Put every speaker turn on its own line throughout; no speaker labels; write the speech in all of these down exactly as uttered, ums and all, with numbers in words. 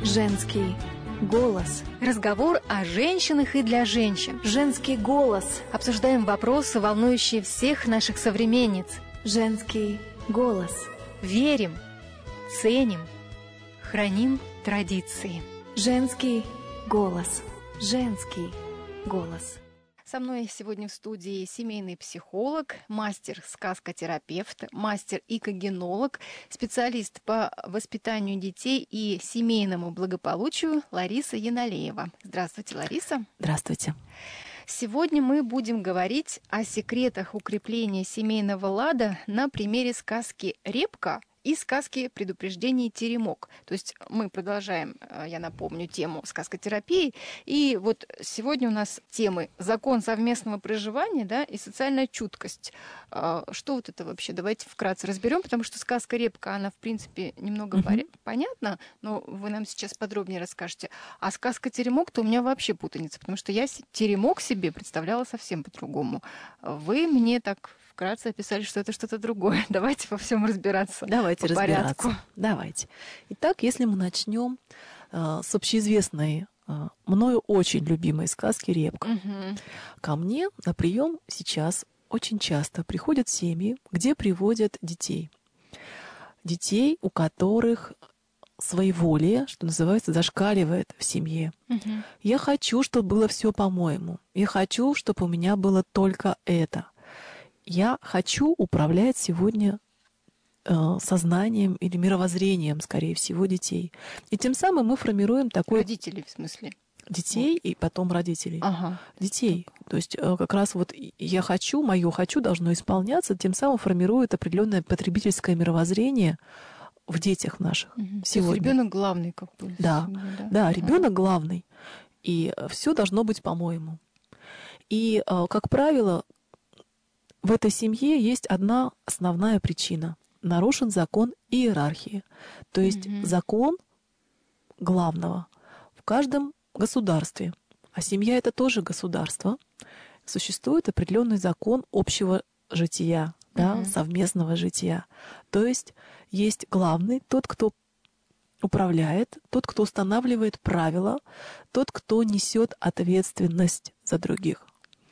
Женский голос.
Разговор о женщинах и для женщин.
Женский голос.
Обсуждаем вопросы, волнующие всех наших современниц.
Женский голос.
Верим, ценим, храним традиции.
Женский голос. Женский голос.
Со мной сегодня в студии семейный психолог, мастер-сказкотерапевт, мастер-икогенолог, специалист по воспитанию детей и семейному благополучию Лариса Яналеева. Здравствуйте, Лариса.
Здравствуйте.
Сегодня мы будем говорить о секретах укрепления семейного лада на примере сказки «Репка» и сказки «Предупреждение теремок». То есть мы продолжаем, я напомню, тему сказкотерапии. И вот сегодня у нас темы «Закон совместного проживания», да, и «Социальная чуткость». Что вот это вообще? Давайте вкратце разберем, потому что сказка «Репка», она, в принципе, немного mm-hmm. понятна, но вы нам сейчас подробнее расскажете. А сказка «Теремок», то у меня вообще путаница, потому что я теремок себе представляла совсем по-другому. Вы мне так вкратце описали, что это что-то другое. Давайте во всем разбираться.
Давайте
по
разбираться.
Порядку.
Давайте. Итак, если мы начнем э, с общеизвестной, э, мною очень любимой сказки «Репка».
Угу.
Ко мне на прием сейчас очень часто приходят семьи, где приводят детей. Детей, у которых своеволие, что называется, зашкаливает в семье.
Угу.
Я хочу, чтобы было все по-моему. Я хочу, чтобы у меня было только это. Я хочу управлять сегодня э, сознанием или мировоззрением, скорее всего, детей. И тем самым мы формируем такой...
Родителей, в смысле?
Детей вот. И потом родителей.
Ага.
Детей. То есть э, как раз вот я хочу, мое хочу должно исполняться, тем самым формирует определенное потребительское мировоззрение в детях наших
угу.
сегодня.
То есть ребенок главный, как бы.
Да,
да,
да,
ага.
ребенок главный. И все должно быть по-моему. И, э, как правило, в этой семье есть одна основная причина. Нарушен закон иерархии. То есть mm-hmm. закон главного в каждом государстве. А семья – это тоже государство. Существует определенный закон общего жития, mm-hmm. да, совместного жития. То есть есть главный, тот, кто управляет, тот, кто устанавливает правила, тот, кто несет ответственность за других.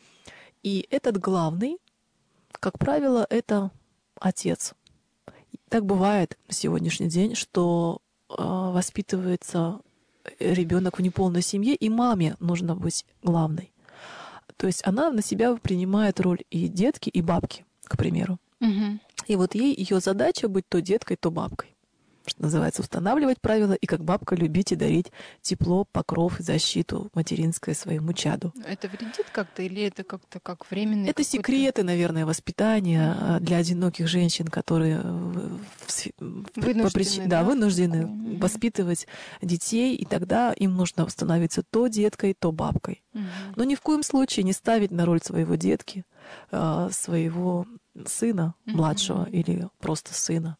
И этот главный, как правило, это отец. Так бывает на сегодняшний день, что э, воспитывается ребенок в неполной семье, и маме нужно быть главной. То есть она на себя принимает роль и детки, и бабки, к примеру.
Угу.
И вот ей ее задача быть то деткой, то бабкой. Что называется, устанавливать правила и как бабка любить и дарить тепло, покров и защиту материнское своему чаду.
Это вредит как-то или это как-то как временный?
Это
какой-то...
секреты, наверное, воспитания mm-hmm. для одиноких женщин, которые
вынуждены,
по причине, да,
да,
вынуждены
mm-hmm.
воспитывать детей, и тогда им нужно становиться то деткой, то бабкой.
Mm-hmm.
Но ни в коем случае не ставить на роль своего детки, своего сына младшего mm-hmm. или просто сына.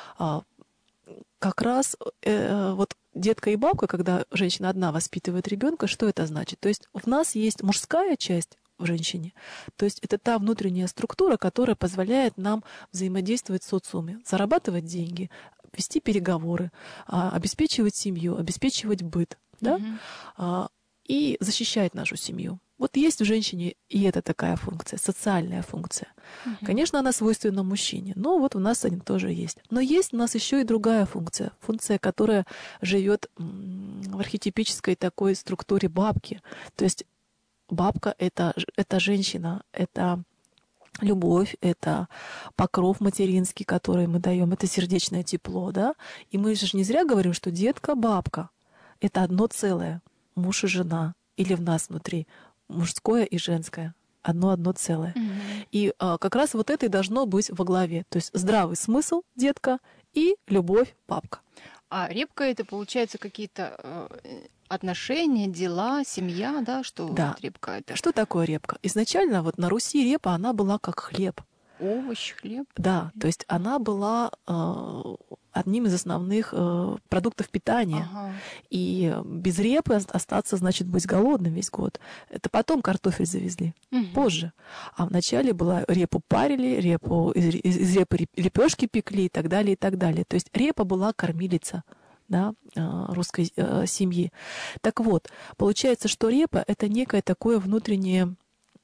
Как раз э, вот детка и бабка, когда женщина одна воспитывает ребенка, что это значит? То есть в нас есть мужская часть в женщине, то есть это та внутренняя структура, которая позволяет нам взаимодействовать в социуме, зарабатывать деньги, вести переговоры, обеспечивать семью, обеспечивать быт, да?
Mm-hmm.
И защищать нашу семью. Вот есть в женщине и это такая функция, социальная функция. Uh-huh. Конечно, она свойственна мужчине, но вот у нас они тоже есть. Но есть у нас еще и другая функция, функция, которая живет в архетипической такой структуре бабки. То есть бабка это, это женщина, это любовь, это покров материнский, который мы даем, это сердечное тепло, да. И мы же не зря говорим, что детка, бабка – это одно целое, муж и жена, или в нас внутри мужское и женское, одно-одно целое. Mm-hmm. И а, как раз вот это и должно быть во главе. То есть здравый смысл, детка, и любовь, бабка.
А репка это, получается, какие-то э, отношения, дела, семья, да? Что
да.
Вот репка это?
Что такое репка? Изначально вот на Руси репа, она была как хлеб.
Овощ, хлеб?
Да, то есть она была э, одним из основных э, продуктов питания.
Ага.
И без репы остаться, значит, быть голодным весь год. Это потом картофель завезли, угу. позже. А вначале была репу парили, репу, из, из репы лепешки пекли и так далее, и так далее. То есть репа была кормилица. да, русской э, семьи. Так вот, получается, что репа — это некое такое внутреннее,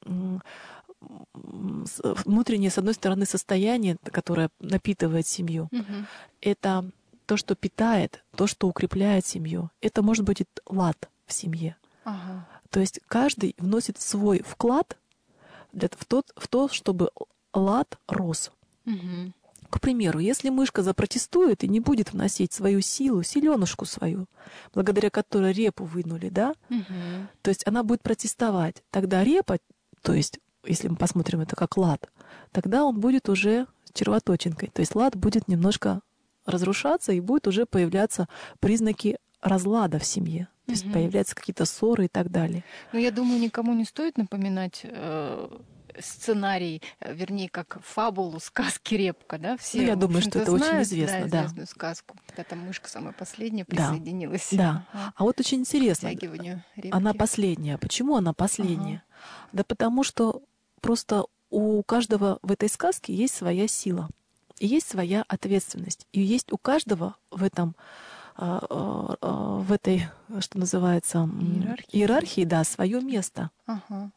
внутреннее, с одной стороны, состояние, которое напитывает семью.
Мгм.
Это то, что питает, то, что укрепляет семью. Это может быть и лад в семье.
Ага.
То есть каждый вносит свой вклад для, в, тот, в то, чтобы лад рос.
Мгм.
К примеру, если мышка запротестует и не будет вносить свою силу, силёнушку свою, благодаря которой репу вынули, да,
Мгм.
то есть она будет протестовать, тогда репа, то есть, если мы посмотрим это как лад, тогда он будет уже червоточинкой, то есть лад будет немножко разрушаться и будут уже появляться признаки разлада в семье. То есть
Мгм.
появляются какие-то ссоры и так далее.
Но я думаю, никому не стоит напоминать э, сценарий, э, вернее, как фабулу сказки «Репка», да? Все,
Ну, я
в
думаю, что
общем-то,
это очень
знают,
известно, да.
известную сказку. Когда там мышка самая последняя
Да,
присоединилась
да.
ага,
А вот очень
к
интересно,
втягиванию репки.
она последняя. Почему она последняя?
Ага.
Да потому что просто у каждого в этой сказке есть своя сила, и есть своя ответственность, и есть у каждого в этом, а, а, а, в этой, что называется, м,
Иерархии.
иерархии, да, свое место.
Ага.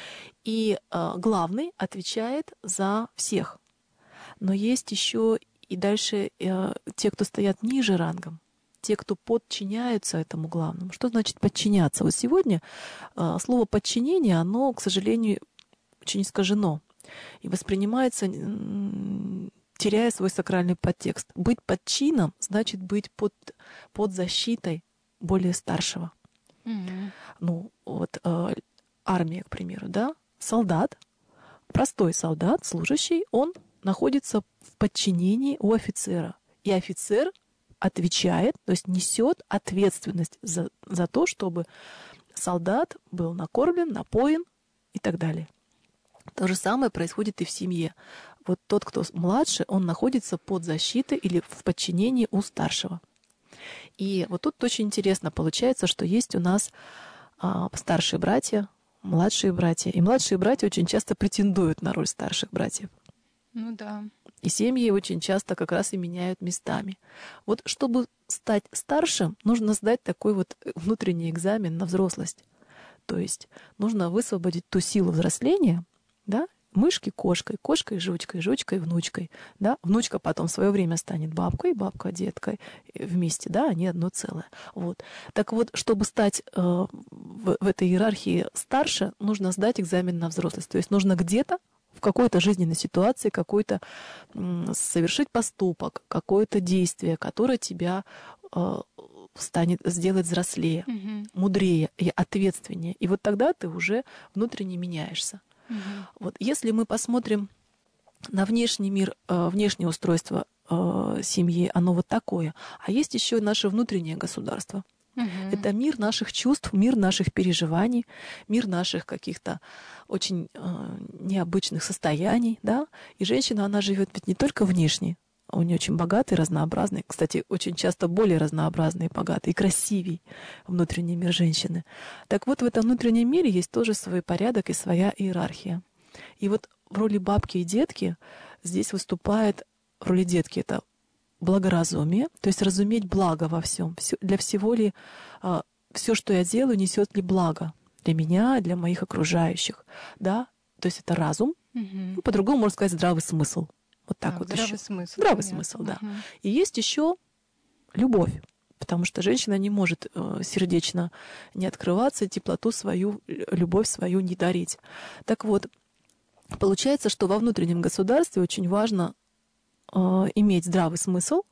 И а, главный отвечает за всех. Но есть еще и дальше э, те, кто стоят ниже рангом, те, кто подчиняются этому главному. Что значит подчиняться? Вот сегодня э, слово подчинение, оно, к сожалению, очень искажено и воспринимается, м, теряя свой сакральный подтекст. Быть подчином значит быть под, под защитой более старшего.
Мгм.
Ну, вот э, армия, к примеру, да, солдат, простой солдат, служащий, он находится в подчинении у офицера. И офицер отвечает, то есть несет ответственность за, за то, чтобы солдат был накормлен, напоен и так далее. То же самое происходит и в семье. Вот тот, кто младше, он находится под защитой или в подчинении у старшего. И вот тут очень интересно получается, что есть у нас а, старшие братья, младшие братья. И младшие братья очень часто претендуют на роль старших братьев.
Ну да.
И семьи очень часто как раз и меняют местами. Вот чтобы стать старшим, нужно сдать такой вот внутренний экзамен на взрослость. То есть нужно высвободить ту силу взросления, да, мышки кошкой, кошкой жучкой, жучкой внучкой, да, внучка потом в свое время станет бабкой, бабка деткой вместе, да, они одно целое. Вот. Так вот, чтобы стать э, в, в этой иерархии старше, нужно сдать экзамен на взрослость. То есть нужно где-то в какой-то жизненной ситуации какой-то м, совершить поступок, какое-то действие, которое тебя э, станет сделать взрослее,
Мгм.
мудрее и ответственнее. И вот тогда ты уже внутренне меняешься.
Мгм.
Вот если мы посмотрим на внешний мир, э, внешнее устройство э, семьи, оно вот такое. А есть еще и наше внутреннее государство.
Мгм.
Это мир наших чувств, мир наших переживаний, мир наших каких-то очень э, необычных состояний, да. И женщина, она живет ведь не только внешне, у нее очень богатый, разнообразный, кстати, очень часто более разнообразный и богатый, и красивый внутренний мир женщины. Так вот, в этом внутреннем мире есть тоже свой порядок и своя иерархия. И вот в роли бабки и детки здесь выступает, в роли детки это благоразумие, то есть разуметь благо во всем. Для всего ли а, все, что я делаю, несет ли благо для меня, для моих окружающих, да? То есть это разум,
Мгм.
ну, по-другому можно сказать здравый смысл. Вот так
А,
вот
здравый
еще.
смысл.
Здравый
понятно.
смысл, да.
Мгм.
И есть еще любовь, потому что женщина не может э, сердечно не открываться, теплоту свою, любовь свою не дарить. Так вот, получается, что во внутреннем государстве очень важно э, иметь здравый смысл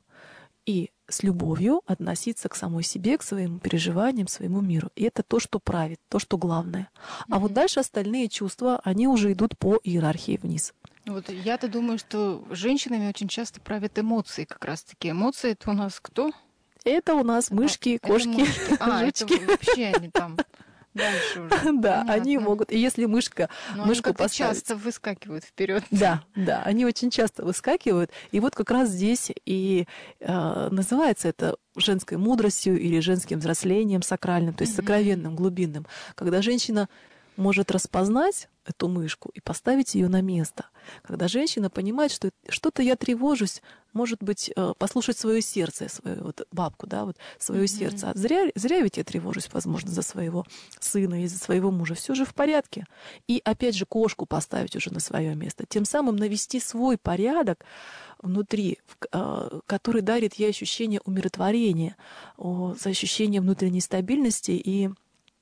и с любовью относиться к самой себе, к своим переживаниям, своему миру. И это то, что правит, то, что главное. А вот
Мгм.
дальше остальные чувства, они уже идут по иерархии вниз.
Вот я-то думаю, что женщинами очень часто правят эмоции как раз-таки. Эмоции — это у нас кто?
Это у нас мышки,
Это
кошки,
мышки. А, это
жучки.
вообще они там дальше уже.
Да, они
Понятно.
могут. И если мышка,
Но они
мышку
как-то
поставить.
часто выскакивают вперед.
Да, да, они очень часто выскакивают. И вот как раз здесь и э, называется это женской мудростью или женским взрослением сакральным, то есть
Мгм.
сокровенным, глубинным. Когда женщина может распознать эту мышку и поставить ее на место. Когда женщина понимает, что что-то я тревожусь, может быть, послушать свое сердце, свою вот бабку, да, вот свое mm-hmm. сердце. А зря, зря ведь я тревожусь, возможно, за своего сына и за своего мужа. Все же в порядке. И опять же кошку поставить уже на свое место. Тем самым навести свой порядок внутри, который дарит ей ощущение умиротворения, ощущение внутренней стабильности и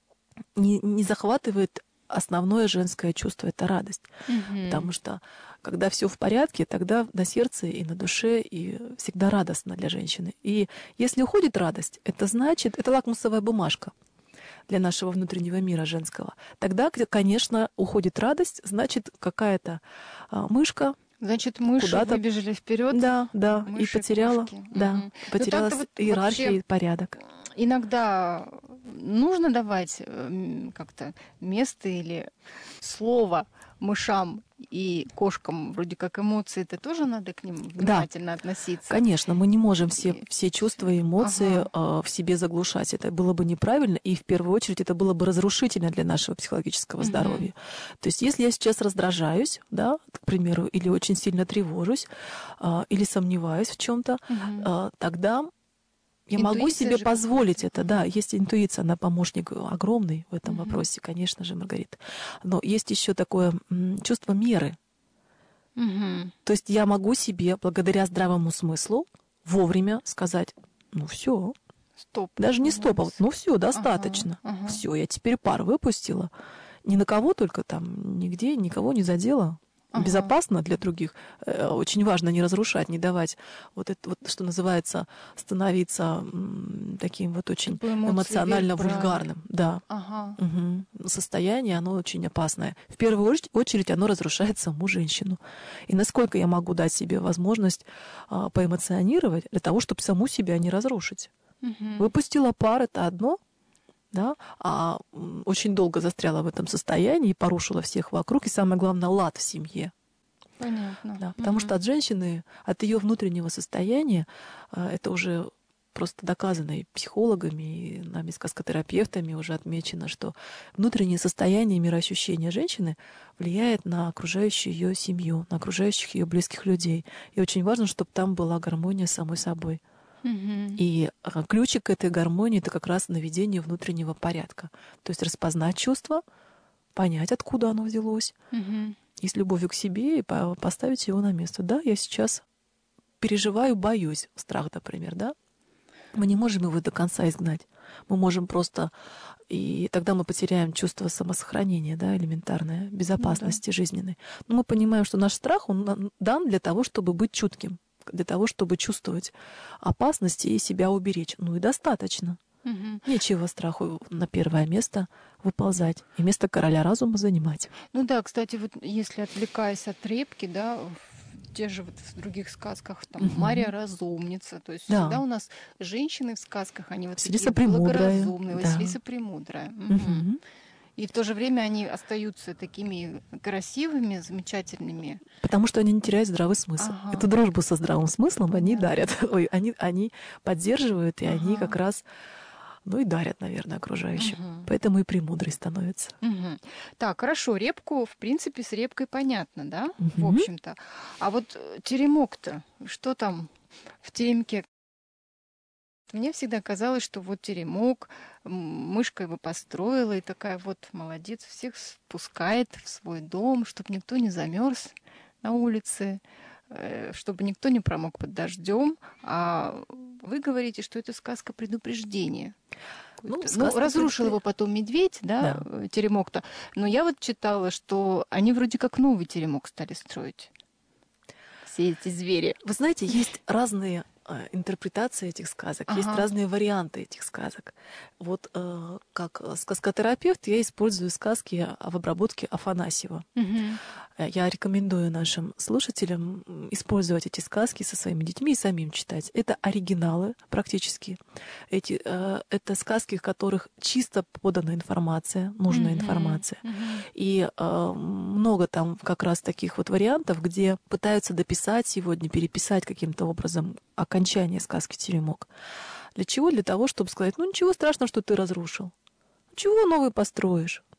не, не захватывает основное женское чувство — это радость. Mm-hmm. Потому что когда все в порядке, тогда на сердце и на душе и всегда радостно для женщины. И если уходит радость, это значит, это лакмусовая бумажка для нашего внутреннего мира женского. Тогда, конечно, уходит радость, значит, какая-то а, мышка.
Значит, мыши
куда-то
выбежали вперед.
Да, да,
мыши,
и потеряла,
кошки.
да,
Угу.
потеряла
вот
иерархию и порядок.
Иногда нужно давать как-то место или слово мышам и кошкам, вроде как эмоции, это тоже надо к ним внимательно да. относиться.
Конечно, мы не можем все, и... все чувства и эмоции
ага.
э, в себе заглушать. Это было бы неправильно, и в первую очередь это было бы разрушительно для нашего психологического угу. здоровья. То есть если я сейчас раздражаюсь, да, к примеру, или очень сильно тревожусь, э, или сомневаюсь в чем-то, угу. э, тогда я интуиция могу себе позволить это, да, есть интуиция, она помощник огромный в этом uh-huh. вопросе, конечно же, Маргарита. Но есть еще такое м, чувство меры. Uh-huh. То есть я могу себе, благодаря здравому смыслу, вовремя сказать, ну все,
стоп.
Даже не стоп, а вот, ну все, достаточно. Uh-huh. Uh-huh. Все, я теперь пар выпустила. Ни на кого только там, нигде, никого не задела. Ага. Безопасно для других. Очень важно не разрушать, не давать вот это вот, что называется, становиться таким вот очень эмоционально вульгарным. Да.
Ага.
Угу. Состояние, оно очень опасное. В первую очередь оно разрушает саму женщину. И насколько я могу дать себе возможность а, поэмоционировать для того, чтобы саму себя не разрушить. Угу. Выпустила пар, это одно. Да, а очень долго застряла в этом состоянии и порушила всех вокруг, и самое главное, лад в семье.
Понятно.
Да, потому угу. что от женщины, от ее внутреннего состояния, это уже просто доказано и психологами, и нами, сказкотерапевтами уже отмечено, что внутреннее состояние и мироощущение женщины влияет на окружающую ее семью, на окружающих ее близких людей. И очень важно, чтобы там была гармония с самой собой.
Угу.
И ключик к этой гармонии — это как раз наведение внутреннего порядка. То есть распознать чувство, понять, откуда оно взялось,
угу.
и с любовью к себе и поставить его на место. Да, я сейчас переживаю, боюсь, страх, например, да? Мы не можем его до конца изгнать. Мы можем просто... И тогда мы потеряем чувство самосохранения, да, элементарное, безопасности ну, да. жизненной. Но мы понимаем, что наш страх, он дан для того, чтобы быть чутким, для того, чтобы чувствовать опасности и себя уберечь. Ну и достаточно.
Угу.
Нечего страху на первое место выползать и место короля разума занимать.
Ну да, кстати, вот если отвлекаясь от репки, да, в те же вот в других сказках, там, угу. Марья разумница, то есть да. всегда у нас женщины в сказках, они вот
Василиса
такие
Премудрая.
благоразумные,
Да.
Василиса Премудрая. Угу.
Угу.
И в то же время они остаются такими красивыми, замечательными.
Потому что они не теряют здравый смысл.
Ага.
Эту дружбу со здравым смыслом они
да.
дарят. Ой, они, они поддерживают, и
ага.
они как раз, ну и дарят, наверное, окружающим.
Угу.
Поэтому и премудрой становятся.
Угу. Так, хорошо, репку, в принципе, с репкой понятно, да?
Угу.
В общем-то. А вот теремок-то, что там в теремке? Мне всегда казалось, что вот теремок, мышка его построила, и такая вот молодец, всех спускает в свой дом, чтобы никто не замерз на улице, чтобы никто не промок под дождем. А вы говорите, что это сказка предупреждения. Ну, ну, разрушил его потом медведь, да, да. теремок-то. Но я вот читала, что они вроде как новый теремок стали строить. Все эти звери.
Вы знаете, есть разные интерпретации этих сказок, ага. есть разные варианты этих сказок. Вот э, как сказкотерапевт я использую сказки в обработке Афанасьева.
Угу.
Я рекомендую нашим слушателям использовать эти сказки со своими детьми и самим читать. Это оригиналы практически. Эти, э, это сказки, в которых чисто подана информация, нужная угу. информация.
Угу.
И э, много там как раз таких вот вариантов, где пытаются дописать сегодня, переписать каким-то образом окончание сказки «Теремок». Для чего? Для того, чтобы сказать, ну ничего страшного, что ты разрушил. Чего новый построишь?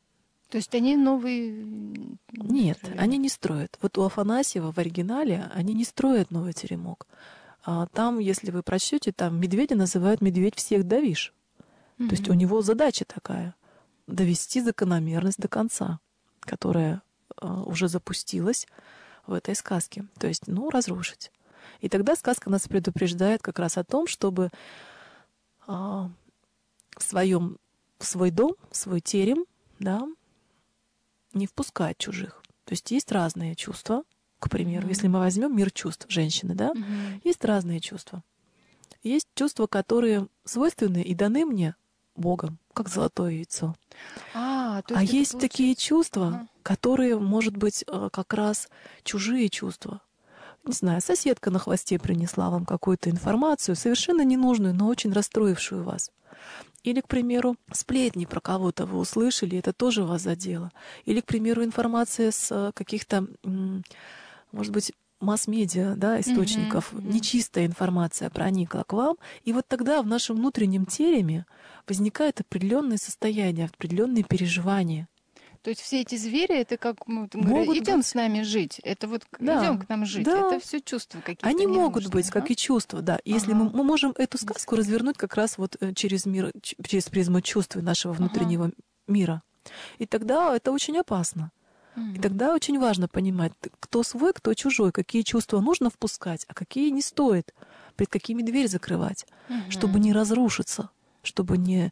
То есть они новые...
Нет,
строили?
они не строят. Вот у Афанасьева в оригинале они не строят новый теремок. А там, если вы прочтете, там медведя называют «медведь всех давишь».
Мгм.
То есть у него задача такая — довести закономерность до конца, которая э, уже запустилась в этой сказке. То есть, ну, разрушить. И тогда сказка нас предупреждает как раз о том, чтобы э, в своем, в свой дом, в свой терем, да, не впускать чужих. То есть есть разные чувства. К примеру,
Мгм.
если мы возьмем мир чувств женщины, да,
Мгм.
есть разные чувства. Есть чувства, которые свойственны и даны мне Богом, как золотое яйцо.
А, то
А
есть это
есть такие
получается...
чувства,
Ага.
которые, может быть, э, как раз чужие чувства. Не знаю, соседка на хвосте принесла вам какую-то информацию, совершенно ненужную, но очень расстроившую вас. Или, к примеру, сплетни про кого-то вы услышали, это тоже вас задело. Или, к примеру, информация с э, каких-то, м, может быть, масс-медиа, да,
Мгм.
источников,
Мгм.
нечистая информация проникла к вам, и вот тогда в нашем внутреннем тереме возникает определенное состояние, определенные переживания.
То есть все эти звери, это как мы вот
Могут
идем с
быть,
нами жить. Это вот идем
да,
к нам жить. Это
да,
все чувства какие-то
они могут
ненужные.
быть, как
Ага.
и чувства, да. И если мы,
Ага.
мы можем эту сказку
Интересно.
развернуть как раз вот э, через мир, ч- через призму чувств и нашего
Ага.
внутреннего мира. И тогда это очень опасно. И
Мгм.
тогда очень важно понимать, т- кто свой, кто чужой, какие чувства нужно впускать, а какие не стоит, перед какими дверь закрывать, чтобы
Мгм.
не разрушиться, чтобы не,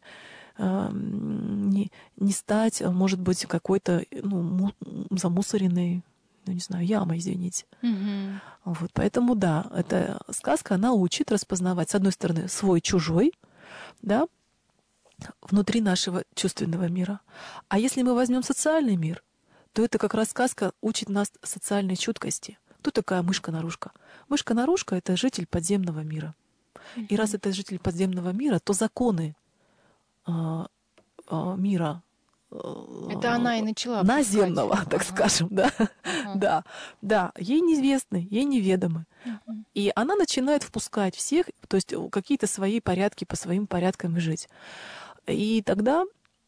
эм, не, не стать, а, может быть, какой-то э, ну, му- замусоренной, ну, не знаю, ямой, извините.
Мгм.
Вот, поэтому, да, эта сказка, она учит распознавать, с одной стороны, свой-чужой, да, внутри нашего чувственного мира. А если мы возьмем социальный мир, то это как раз сказка учит нас социальной чуткости. Кто такая мышка-нарушка? Мышка-нарушка — это житель подземного мира. И раз
Мгм.
это житель подземного мира, то законы а, а, мира
Это
а,
она и начала пускать.
наземного, так
Ага.
скажем, да,
Ага.
да, да, ей неизвестны, ей неведомы.
Мгм.
И она начинает впускать всех, то есть какие-то свои порядки по своим порядкам жить. И тогда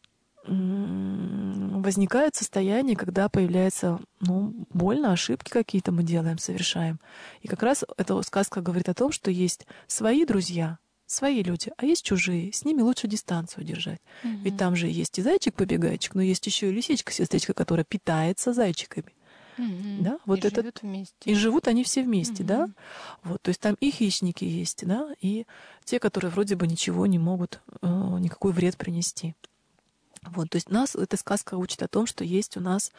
м, возникает состояние, когда появляется, ну, больно, ошибки какие-то мы делаем, совершаем. И как раз эта сказка говорит о том, что есть свои друзья, свои люди, а есть чужие. С ними лучше дистанцию держать. Ведь
Мгм.
там же есть и зайчик-побегайчик, но есть еще и лисичка-сестричка, которая питается зайчиками.
Мгм.
Да,
И
вот этот.
живет
И
вместе.
живут они все вместе, да?
Мгм.
Вот, то есть там и хищники есть, да, и те, которые вроде бы ничего не могут, э, никакой вред принести. Вот, то есть нас эта сказка учит о том, что есть у нас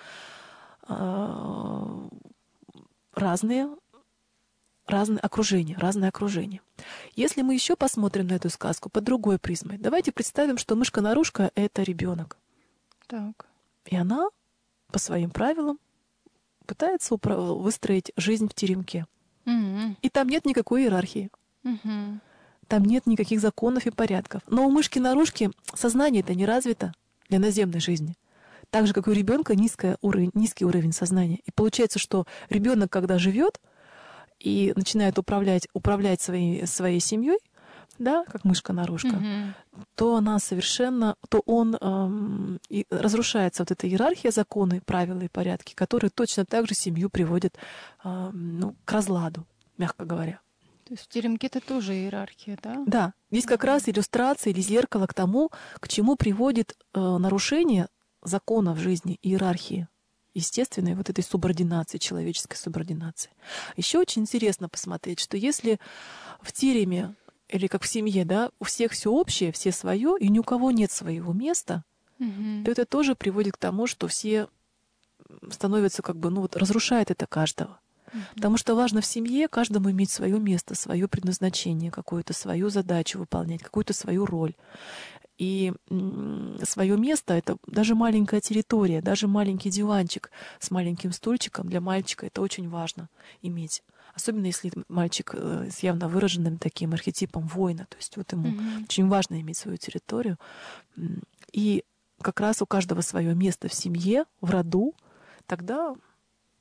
э, разные, разные окружения, разное окружение. Если мы еще посмотрим на эту сказку под другой призмой, давайте представим, что мышка-нарушка — это ребенок,
Так.
и она по своим правилам пытается упра- выстроить жизнь в теремке.
Мгм.
И там нет никакой иерархии.
Мгм.
Там нет никаких законов и порядков. Но у мышки-нарушки сознание это не развито для наземной жизни. Так же, как и у ребенка низкий уровень, низкий уровень сознания. И получается, что ребенок, когда живет и начинает управлять, управлять своей, своей семьей, да, как мышка-нарушка,
Мгм.
то она совершенно, то он эм, и разрушается вот эта иерархия, законы, правила и порядки, которые точно так же семью приводят эм, ну, к разладу, мягко говоря.
То есть в теремке это тоже иерархия, да?
Да, здесь как раз иллюстрация или зеркало к тому, к чему приводит э, нарушение закона в жизни, иерархии, естественной вот этой субординации, человеческой субординации. Еще очень интересно посмотреть, что если в тереме или как в семье, да, у всех все общее, все свое, и ни у кого нет своего места,
Мгм.
то это тоже приводит к тому, что все становятся как бы, ну вот разрушает это каждого. Потому что важно в семье каждому иметь свое место, свое предназначение, какую-то свою задачу выполнять, какую-то свою роль. И свое место — это даже маленькая территория, даже маленький диванчик с маленьким стульчиком для мальчика — это очень важно иметь. Особенно если мальчик э, с явно выраженным таким архетипом воина. То есть вот ему
Мгм.
очень важно иметь свою территорию. М, И как раз у каждого свое место в семье, в роду, тогда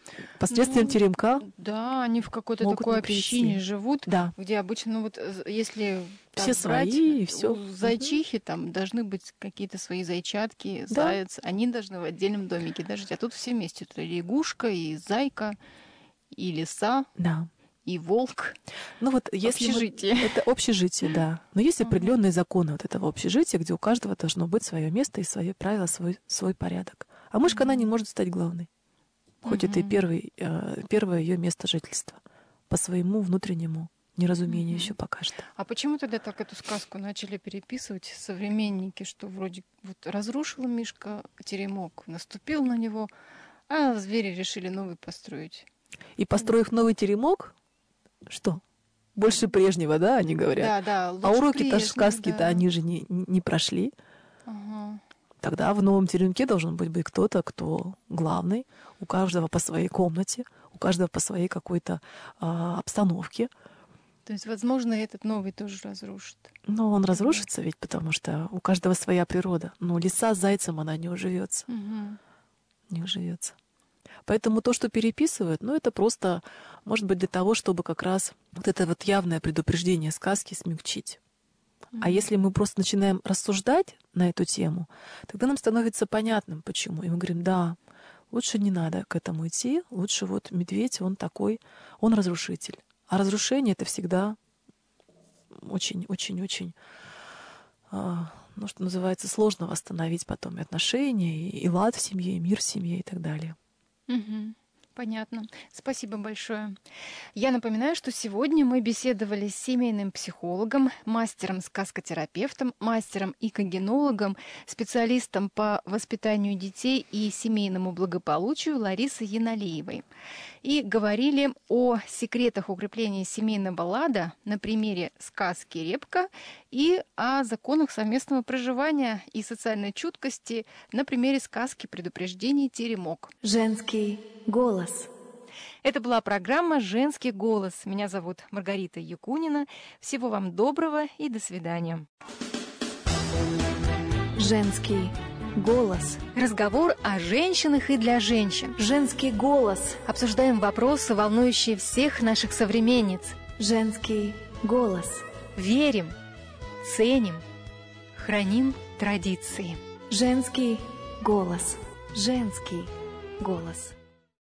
Посредством
Ну,
теремка
Да, они в какой-то
могут
такой
не прийти.
общине живут,
Да.
где обычно, ну вот, э, если
Все
так брать,
свои, и всё.
у зайчихи там должны быть какие-то свои зайчатки,
Да.
заяц, они должны в отдельном домике жить, а тут все вместе. Тут и лягушка, и зайка, и лиса,
Да.
и волк.
Ну вот если мы-
Общежитие.
это общежитие, да. Но есть
Мгм.
определенные законы вот этого общежития, где у каждого должно быть свое место и свои правила, свой, свой порядок. А мышка, она не может стать главной. Хоть это и
Мгм.
первый, э, первое ее место жительства. По своему внутреннему неразумению
Мгм.
еще пока что.
А почему тогда так эту сказку начали переписывать современники, что вроде вот разрушил Мишка теремок, наступил на него, а звери решили новый построить?
И построив новый теремок, что? Больше прежнего, да, они говорят.
Да, да,
А
лучше
уроки-то
прежнего,
сказки-то
да.
они же не, не прошли.
Ага.
Тогда в новом теремке должен быть, быть кто-то, кто главный, у каждого по своей комнате, у каждого по своей какой-то а, обстановке.
То есть, возможно, этот новый тоже разрушит.
Но он разрушится ведь, потому что у каждого своя природа. Но лиса с зайцем, она не уживется.
Мгм.
Не уживется. Поэтому то, что переписывают, ну, это просто, может быть, для того, чтобы как раз вот это вот явное предупреждение сказки смягчить. А если мы просто начинаем рассуждать на эту тему, тогда нам становится понятным, почему. И мы говорим, да, лучше не надо к этому идти, лучше вот медведь, он такой, он разрушитель. А разрушение — это всегда очень-очень-очень, ну, что называется, сложно восстановить потом и отношения, и, и лад в семье, и мир в семье и так далее.
Мгм. Понятно. Спасибо большое. Я напоминаю, что сегодня мы беседовали с семейным психологом, мастером-сказкотерапевтом, мастером-икогенологом, специалистом по воспитанию детей и семейному благополучию Ларисой Яналеевой. И говорили о секретах укрепления семейного лада на примере сказки «Репка» и о законах совместного проживания и социальной чуткости на примере сказки «Предупреждение теремок».
Женский голос.
Это была программа «Женский голос». Меня зовут Маргарита Якунина. Всего вам доброго и до свидания.
Женский голос.
Разговор о женщинах и для женщин.
Женский голос.
Обсуждаем вопросы, волнующие всех наших современниц.
Женский голос.
Верим, ценим, храним традиции.
Женский голос. Женский голос.